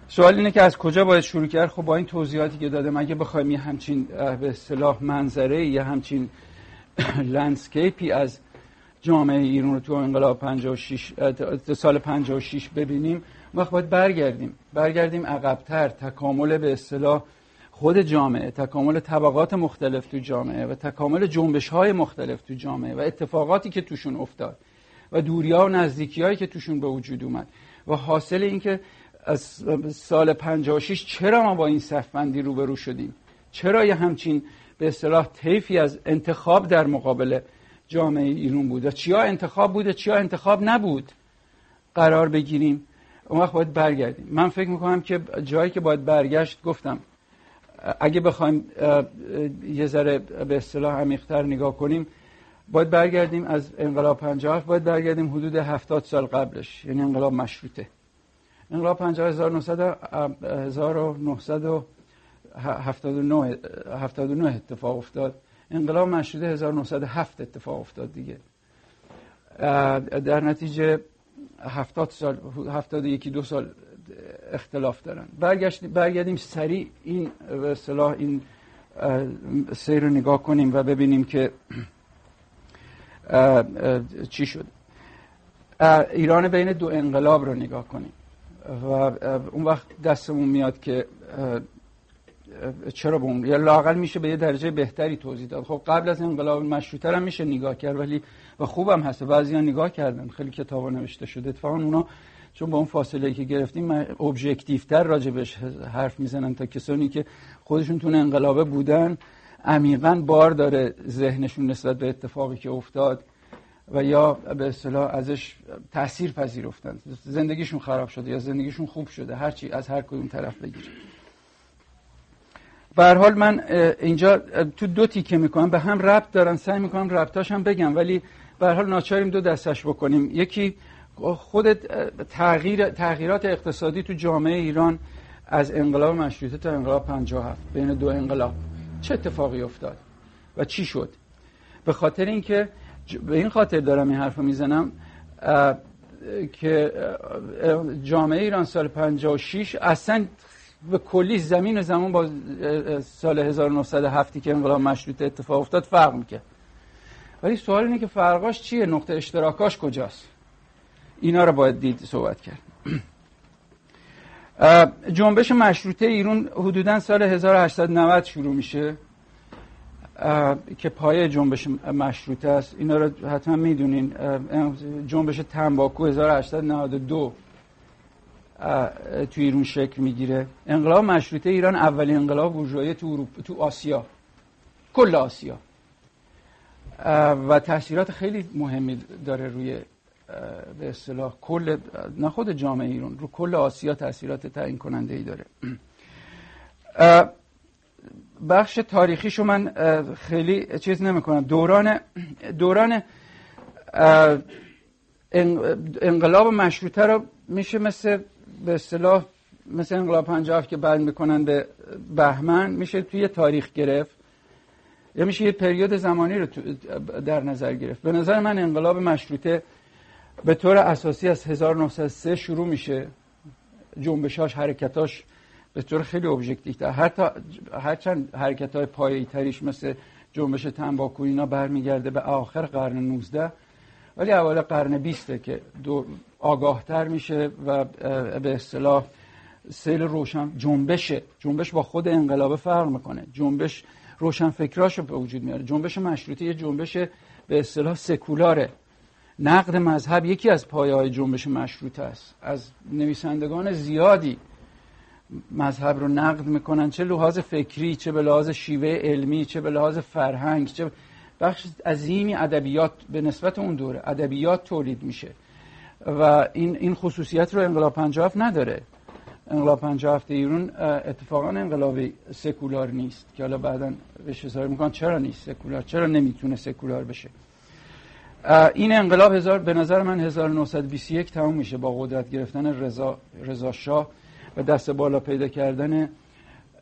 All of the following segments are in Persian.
سوال اینه که از کجا باید شروع کرد؟ خب با این توضیحاتی که دادم اگه بخوایم یه همچین به اصطلاح منظره یا همچین لندسکیپی از جامعه ایران رو تو انقلاب 56 سال 56 ببینیم، وقت باید برگردیم عقب‌تر، تکامل به اصطلاح خود جامعه، تکامل طبقات مختلف تو جامعه و تکامل جنبش‌های مختلف تو جامعه و اتفاقاتی که توشون افتاد و دوری‌ها و نزدیکی‌هایی که توشون به وجود اومد و حاصل این که از سال 56 چرا ما با این صف‌بندی روبرو شدیم، چرا یه همچین به اصطلاح طیفی از انتخاب در مقابل جامعه ایران بود و چیا انتخاب بود و چیا انتخاب نبود قرار بگیریم. اون وقت باید برگردیم. من فکر میکنم که جایی که باید برگشت، گفتم اگه بخوایم یه ذره به اصطلاح عمیق‌تر نگاه کنیم، باید برگردیم از انقلاب 57، باید برگردیم حدود 70 سال قبلش، یعنی انقلاب مشروطه. انقلاب 1979 اتفاق افتاد. انقلاب مشروطه 1907 اتفاق افتاد دیگه. در نتیجه 70 سال 71-2 سال اختلاف دارن. برگردیم سریع این به اصطلاح این سیر رو نگاه کنیم و ببینیم که چی شد. ایران بین دو انقلاب رو نگاه کنیم و اون وقت دستمون میاد که چرا به اون یا لااقل میشه به یه درجه بهتری توضیح داد. خب قبل از انقلاب مشروطه هم میشه نگاه کرد، ولی و خوبم هست، بعضیا نگاه کردن، خیلی کتابا نوشته شده. اتفاقا اونا چون با اون فاصله‌ای که گرفتیم ابژکتیوتر راجبش حرف میزنن تا کسانی که خودشون تو انقلابه بودن، عمیقاً بار داره ذهنشون نسبت به اتفاقی که افتاد و یا به اصطلاح ازش تأثیر پذیرفتن، زندگیشون خراب شده یا زندگیشون خوب شده، هر چی از هر کدوم طرف بگیریم. به هر حال من اینجا تو دو تیکه میکنم، به هم ربط دارن، سعی میکنم ربطاش هم بگم، ولی به هر حال ناچاریم دو دستش بکنیم. یکی خود تغییرات اقتصادی تو جامعه ایران از انقلاب مشروطه تا انقلاب 57، بین دو انقلاب چه اتفاقی افتاد و چی شد. به خاطر اینکه به این خاطر دارم این حرفو میزنم که جامعه ایران سال 56 اصلا به کلی زمین و زمان با سال 1907 که انقلاب مشروطه اتفاق افتاد فرق میکنه. ولی سوال اینه که فرقاش چیه، نقطه اشتراکاش کجاست؟ اینا رو باید دید صحبت کرد. جنبش مشروطه ایران حدوداً سال 1890 شروع میشه که پایه جنبش مشروطه است. اینا رو حتما میدونین. جنبش تنباکو 1892 تو ایران شکل میگیره. انقلاب مشروطه ایران اولین انقلاب بورژوایی تو اروپا، تو آسیا، کل آسیا، و تاثیرات خیلی مهمی داره روی به اصطلاح کل، نه خود جامعه ایران، رو کل آسیا تاثیرات تعیین کننده ای داره. بخش تاریخیشو من خیلی چیز نمی‌کنم. دوران انقلاب مشروطه رو میشه مثل به اصطلاح مثل انقلاب 57 که بعد میکنن به بهمن، میشه توی یه تاریخ گرفت یا میشه یه پریود زمانی رو در نظر گرفت. به نظر من انقلاب مشروطه به طور اساسی از 1903 شروع میشه، جنبشاش، حرکتاش به طور خیلی ابژکتیو، حتی هرچند حرکت‌های پایه‌ای تریش مثل جنبش تنباکو اینا برمیگرده به آخر قرن 19، ولی اول قرن 20 که آگاهتر میشه و به اصطلاح سیل روشن جنبش با خود انقلاب فرق میکنه. جنبش روشن فکراشو به وجود میاره. جنبش مشروطه یه جنبش به اصطلاح سکولاره. نقد مذهب یکی از پایه‌های جنبش مشروطه است. از نویسندگان زیادی مذهب رو نقد میکنن، چه لحاظ فکری، چه به لحاظ شیوه علمی، چه به لحاظ فرهنگ، چه بخش عظیمی ادبیات به نسبت اون دوره ادبیات تولید میشه و این خصوصیت رو انقلاب 57 نداره. انقلاب 57 ایران اتفاقا انقلابی سکولار نیست که حالا بعداً بهش اشاره میکنن چرا نیست سکولار، چرا نمیتونه سکولار بشه. این انقلاب به نظر من 1921 تموم میشه با قدرت گرفتن رضا شاه و دست بالا پیدا کردن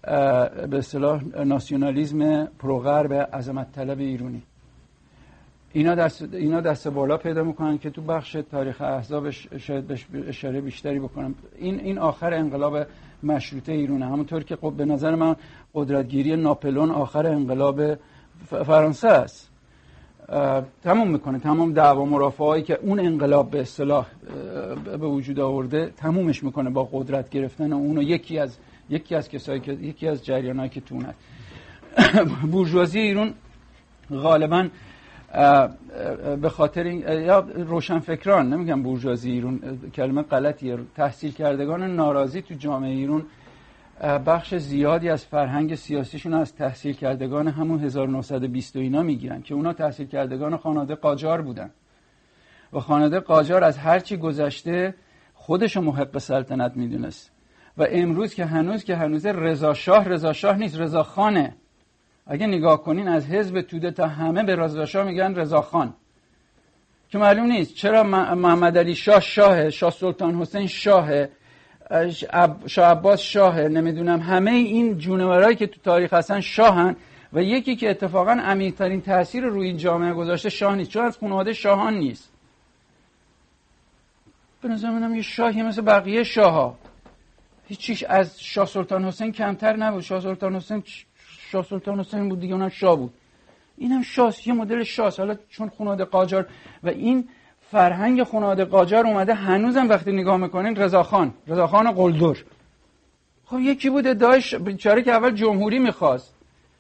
به اصطلاح ناسیونالیسم پروغرب عظمت طلب ایرانی. اینا دست بالا پیدا میکنن که تو بخش تاریخ احزاب شاید بهش اشاره بیشتری بکنم. این آخر انقلاب مشروطه ایرانه، همونطور که به نظر من قدرتگیری ناپلئون آخر انقلاب فرانسه است. تمام میکنه، تمام دعوا مرافعه‌ای که اون انقلاب به اصطلاح به وجود آورده تمومش میکنه با قدرت گرفتن اون و یکی از کسایی که یکی از جریانایی که تو اون بورژوازی ایران غالبا به خاطر یا روشنفکران، نمیگم بورژوازی ایران، کلمه غلطیه، تحصیل کردگان ناراضی تو جامعه ایران بخش زیادی از فرهنگ سیاسیشون از تحصیل کردگان همون 1920 و اینا میگیرن که اونا تحصیل کردگان خانواده قاجار بودن و خانواده قاجار از هرچی گذشته خودشو محق سلطنت میدونست و امروز که هنوز رضا شاه نیست، رضا خانه. اگه نگاه کنین از حزب توده تا همه به رضا شاه میگن رضا خان، که معلوم نیست چرا محمد علی شاه سلطان حسین شاه عباس شاه، نمیدونم همه این جونورایی که تو تاریخ هستن شاهن و یکی که اتفاقا عمیق‌ترین تاثیر روی این جامعه گذاشته شاه نیست، چون از خانواده شاهان نیست. به نظر منم یه شاهی مثل بقیه شاه‌ها، هیچیش از شاه سلطان حسین کمتر نبود. شاه سلطان حسین بود دیگه، اونم شاه بود، اینم شاه، یه مدل شاه. حالا چون خانواده قاجار و این فرهنگ خانواده قاجار اومده هنوزم وقتی نگاه میکنین رضاخان قلدر، خب یکی بود ادعایش بیچاره که اول جمهوری میخواست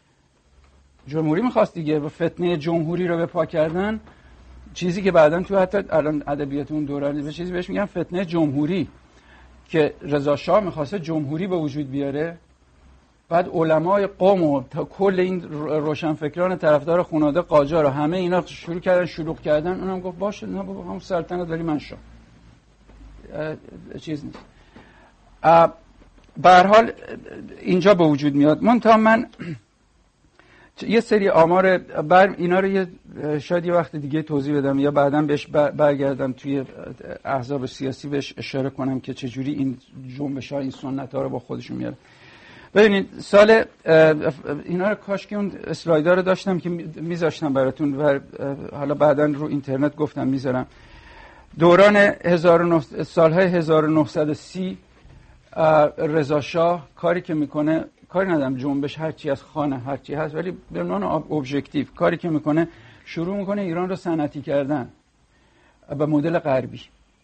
دیگه و فتنه جمهوری رو به پا کردن، چیزی که بعداً تو حتی الان ادبیات اون دوران به چیزی بهش میگن فتنه جمهوری، که رضا شاه میخواسته جمهوری به وجود بیاره. بعد علمای قم و کل این روشنفکران طرفدار خانواده قاجار و همه اینا شروع کردن شلوغ کردن. اونم گفت باشه، نه بابا هم سلطنت ولی من شاه، چیز نیست. به هر حال اینجا به وجود میاد. من یه سری آمار اینا رو شاید یه وقت دیگه توضیح بدم یا بعداً بهش برگردم توی احزاب سیاسی بهش اشاره کنم که چجوری این جنبش‌ها این سنت‌ها رو با خودشون میاره. ببینید سال اینا رو کاش که اون اسلایدها رو داشتم که میذاشتم براتون و حالا بعداً رو اینترنت گفتم میذارم. دوران سالهای 1930 رضا شاه کاری که میکنه، کاری ندارم جنبش هرچی از خانه هرچی هست، ولی به عنوان ابژکتیو کاری که میکنه شروع میکنه ایران رو صنعتی کردن به مدل غربی.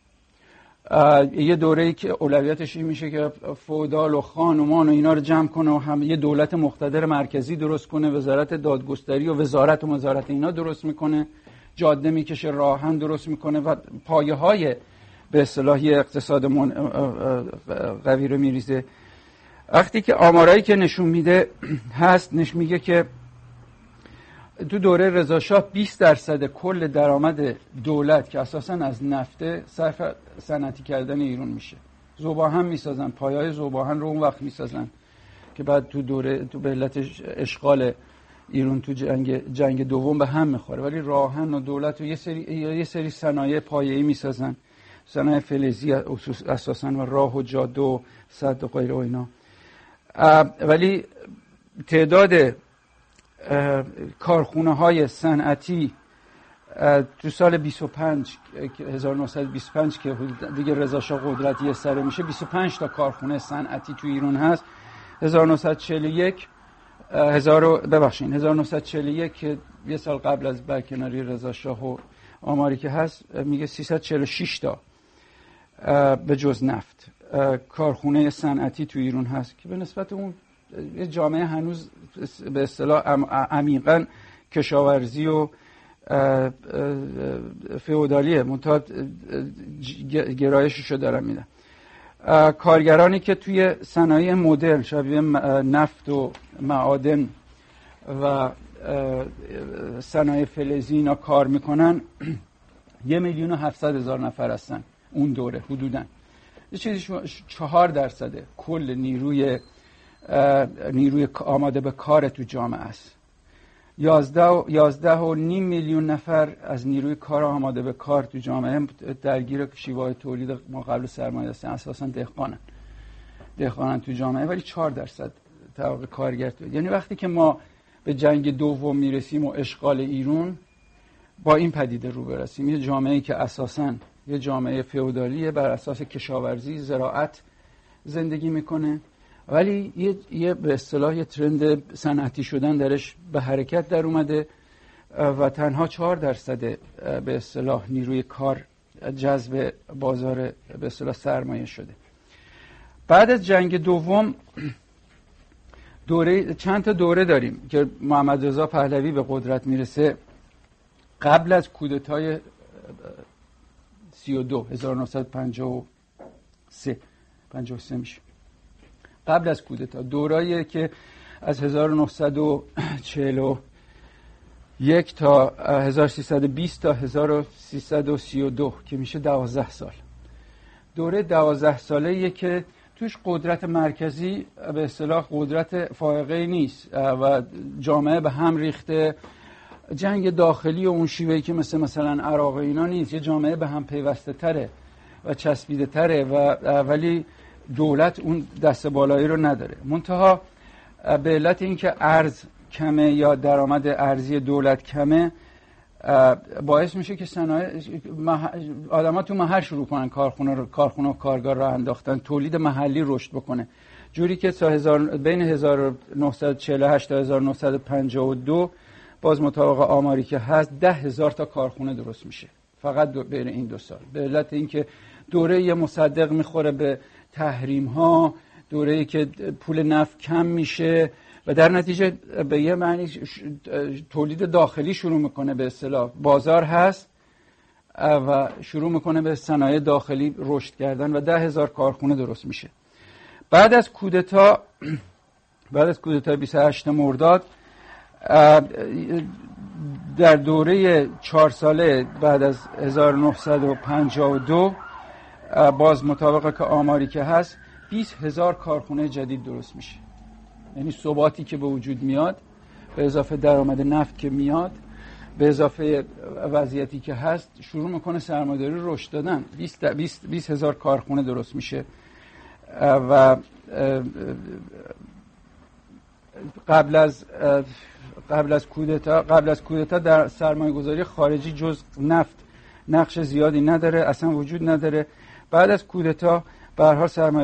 یه دوره‌ای که اولویتش این میشه که فئودال و خانمان و اینا رو جمع کنه و هم یه دولت مقتدر مرکزی درست کنه، وزارت دادگستری و وزارت و وزارت اینا درست میکنه، جاده میکشه، راهن درست میکنه و پایه‌های به اصطلاح اقتصاد قوی رو میریزه. وقتی که آمارایی که نشون میده میگه که تو دوره رضا شاه 20% کل درآمد دولت که اساساً از نفته صرف صنعتی کردن ایران میشه. ذوباهن میسازن، پایه‌های ذوباهن رو اون وقت میسازن که بعد تو به علت اشغال ایران تو جنگ دوم به هم میخوره، ولی راهن و دولت و یه سری صنایع پایه‌ای میسازن، صنایع فلزی اساساً و راه و جاده و سد و غیره و اینا. ولی تعداد کارخونه های صنعتی تو سال 1925 که دیگه رضا شاه قدرت یه سره میشه 25 تا کارخونه صنعتی تو ایران هست. 1941 که یه سال قبل از برکناری رضا شاه و آماری که هست میگه 346 تا به جز نفت کارخونه صنعتی تو ایران هست که به نسبت اون جامعه هنوز به اصطلاح عمیقاً کشاورزی و فئودالیه، منتها گرایششو دارن میدن. کارگرانی که توی صنایع مدرن شبیه نفت و معادن و صنایع فلزی اینا کار میکنن 1,700,000 نفر هستن اون دوره حدوداً. یه چیزی 4% کل نیروی آماده به کار تو جامعه است. 11.5 میلیون نفر از نیروی کار آماده به کار تو جامعه درگیر شیوه تولید ما قبل سرمایه هستن، اساسا دهقانن تو جامعه، ولی 4% طبقه کارگر تو. یعنی وقتی که ما به جنگ دوم میرسیم و اشغال ایران با این پدیده رو برسیم. یه جامعه‌ای که اساساً یه جامعه فئودالیه، بر اساس کشاورزی، زراعت زندگی میکنه، ولی یه به اصطلاح یه ترند صنعتی شدن درش به حرکت در اومده و تنها 4% به اصطلاح نیروی کار جذب بازار به اصطلاح سرمایه شده. بعد از جنگ دوم چند تا دوره داریم که محمد رضا پهلوی به قدرت میرسه. قبل از کودتای 32 1953 میشه. قبل از کودتا دورایی که از 1941 تا 1320 تا 1332 که میشه 12 سال. دوره 12 ساله‌ایه که توش قدرت مرکزی به اصطلاح قدرت فائقه‌ای نیست و جامعه به هم ریخته. جنگ داخلی و اون شیوهی که مثلا عراق اینا نیست، یه جامعه به هم پیوسته تره و چسبیده تره ولی دولت اون دست بالایی رو نداره. منتها به علت اینکه ارز کمه یا درآمد ارزی دولت کمه باعث میشه که صنایع آدم‌ها تو محل شروع کنن کارخونه و کارگاه راه انداختن، تولید محلی رشد بکنه، جوری که بین 1948 تا 1952 باز مطابق آماری که هست 10,000 تا کارخونه درست میشه فقط بین این 2 سال. به علت اینکه دوره یه مصدق میخوره به تحریم ها، دوره‌ای که پول نفت کم میشه و در نتیجه به یه معنی تولید داخلی شروع میکنه، به اصطلاح بازار هست و شروع میکنه به صنایع داخلی رشد کردن و 10,000 کارخونه درست میشه. بعد از کودتا 28 مرداد در دوره 4 ساله بعد از 1952 باز مطابق که آماری که هست 20,000 کارخونه جدید درست میشه. یعنی ثباتی که به وجود میاد به اضافه درآمد نفت که میاد به اضافه وضعیتی که هست شروع میکنه سرمایه‌داری رشد دادن. 20,000 کارخونه درست میشه و قبل از کودتا در سرمایه‌گذاری خارجی جز نفت نقش زیادی نداره، اصلا وجود نداره. بعد از کودتا به هر حال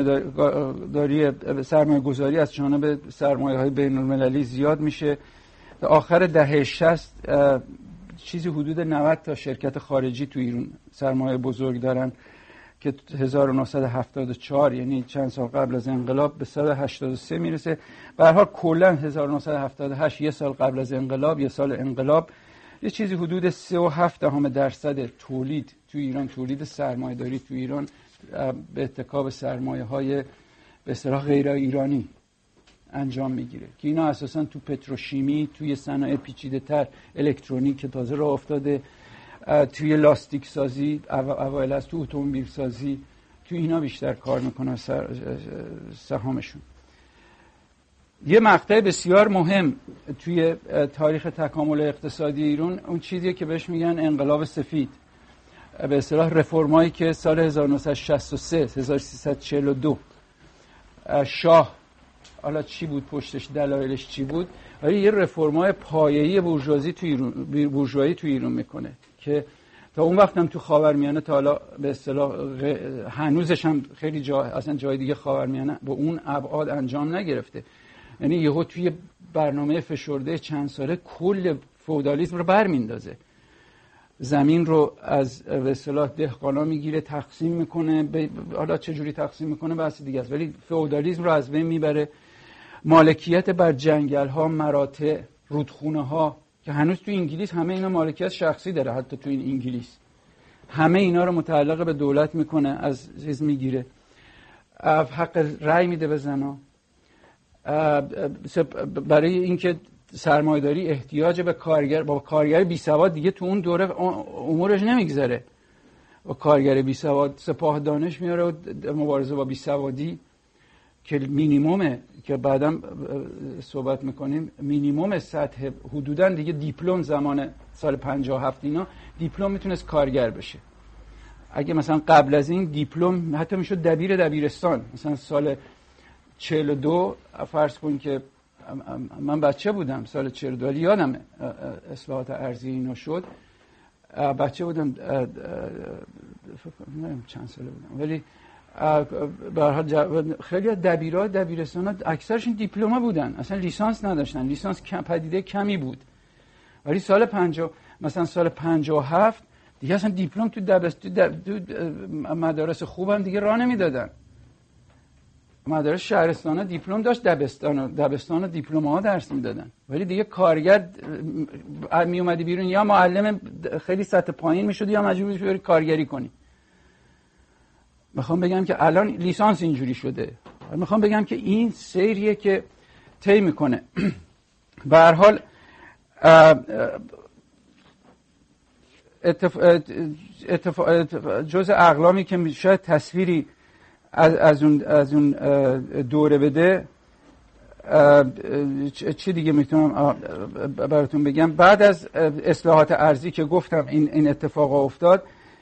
سرمایه‌گذاری از جانب سرمایه‌های بین‌المللی زیاد میشه. تا آخر دهه 60 چیزی حدود 90 تا شرکت خارجی تو ایران سرمایه بزرگ دارن که 1974 یعنی چند سال قبل از انقلاب به 183 میرسه. به هر حال کلا 1978 یه سال قبل از انقلاب، یه سال انقلاب، یه چیزی حدود 3.7% تولید تو ایران، تولید سرمایه‌داری تو ایران به اتکا سرمایه‌های به اصطلاح غیر ایرانی انجام میگیره که اینا اساساً تو پتروشیمی، توی صنایع پیچیده‌تر، الکترونیک که تازه راه افتاده، توی لاستیک سازی اوایل از تو اتومبیل سازی، تو اینا بیشتر کار میکنن سهامشون. یه مقطع بسیار مهم توی تاریخ تکامل اقتصادی ایران اون چیزیه که بهش میگن انقلاب سفید، به اصطلاح رفرمایی که سال 1963 1342 شاه، حالا چی بود پشتش، دلایلش چی بود، ولی یه رفرمای پایه‌ای بورژوایی تو ایران میکنه که تا اون وقت هم تو خاورمیانه تا حالا به اصطلاح هنوزش هم خیلی اصلا جای دیگه خاورمیانه به اون ابعاد انجام نگرفته. یعنی یهو توی برنامه فشرده چند ساله کل فئودالیسم رو برمیندازه، زمین رو از به اصطلاح دهقانا میگیره، تقسیم میکنه، حالا چه جوری تقسیم میکنه بحث دیگه است، ولی فئودالیسم رو از بین میبره. مالکیت بر جنگل ها، مراتع، رودخونه ها که هنوز تو انگلیس همه اینا مالکیت شخصی داره، حتی تو این انگلیس همه اینا رو متعلق به دولت میکنه، از چیز میگیره، حق رأی میده به زنا. برای اینکه سرمایه‌داری احتیاج به کارگر، با کارگر بی سواد دیگه تو اون دوره امورش نمیگذره، با کارگر بی سواد سپاه دانش میاره و مبارزه با بی سوادی که مینیمومه که بعداً صحبت میکنیم، مینیموم سطح حدوداً دیگه دیپلم زمان سال 57 اینا دیپلم میتونست کارگر بشه. اگه مثلا قبل از این دیپلم حتی میشد دبیرستان، مثلا سال 42 فرض کن که من بچه بودم سال 42 ولی یادم اصلاحات ارضی اینا شد، بچه بودم، نمیدونم چند ساله بودم، ولی به هر حال خیلی دبیرستان ها اکثرشون دیپلم بودن، اصلا لیسانس نداشتن، لیسانس پدیده کمی بود. ولی مثلا سال 57 دیگه اصلا دیپلم تو مدارس خوبم دیگه راه نمیدادن. مدارس شهرستان ها دیپلم داشت، دبستان ها دیپلم ها درس میدادن، ولی دیگه کارگر می اومدی بیرون یا معلم خیلی سطح پایین میشد یا مجبور میشد بری کارگری کنی. میخوام بگم که الان لیسانس اینجوری شده. میخوام بگم که این سیریه که طی میکنه. به هر حال جز اقلامی که شاید تصویری از اون دوره بده، چی دیگه میتونم براتون بگم؟ بعد از اصلاحات ارضی که گفتم این اتفاق افتاد،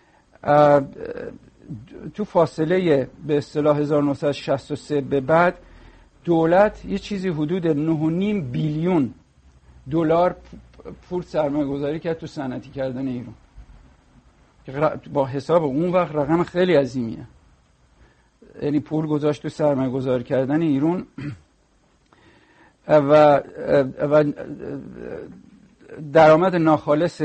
تو فاصله به اصطلاح 1963 به بعد دولت یه چیزی حدود 9.5 بیلیون دلار پول سرمایه گذاری کرد تو صنعتی کردن ایران، با حساب اون وقت رقم خیلی عظیمیه. یعنی پول گذاشت تو سرمایه گذاری کردن ایران و درآمد ناخالص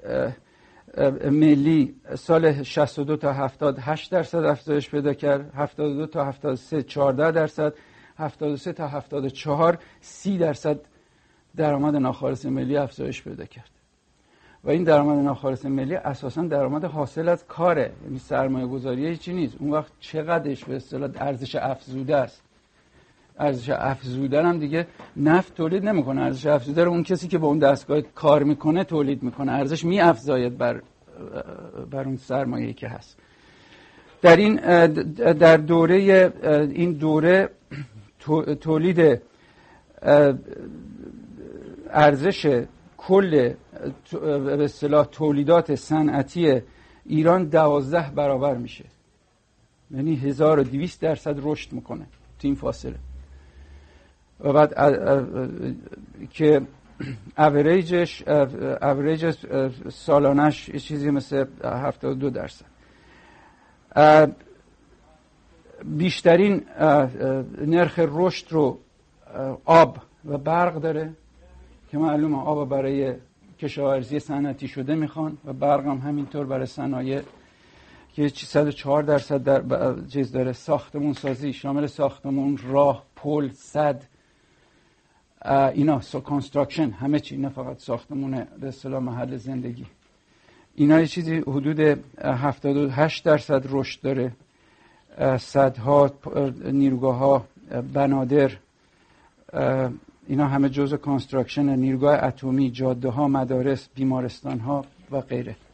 ملی سال 62 تا 70 8% افزایش پیدا کرد، 72 تا 73 14%، 73 تا 74 30% درآمد ناخالص ملی افزایش پیدا کرد. و این درآمد ناخالص ملی اساساً درآمد حاصل از کاره، یعنی سرمایه گذاری هیچی نیست. اون وقت چقدرش به اصطلاح ارزش افزوده است. ارزش افزوده هم دیگه نفت تولید نمیکنه، ارزش افزوده رو اون کسی که با اون دستگاه کار میکنه تولید میکنه، ارزش میافزاید بر اون سرمایه‌ای که هست. در این دوره تولید ارزش کل به اصطلاح تولیدات صنعتی ایران 12 برابر میشه، یعنی 1200% رشد میکنه تو این فاصله. و بعد که اوریج سالانش چیزی مثل 72%. بیشترین نرخ رشد رو آب و برق داره که معلومه آب برای کشاورزی صنعتی شده میخوان و برق هم همینطور برای صنایع که 104% در چیز داره. ساختمون سازی شامل ساختمون، راه، پل، سد، اینا کانستراکشن، همه چی، نه فقط ساختمون به اصطلاح محل زندگی. اینا یه چیزی حدود 78% رشد داره. سدها، نیروگاه‌ها، بنادر، اینا همه جزء کانستراکشن، نیروگاه اتمی، جاده‌ها، مدارس، بیمارستان‌ها و غیره.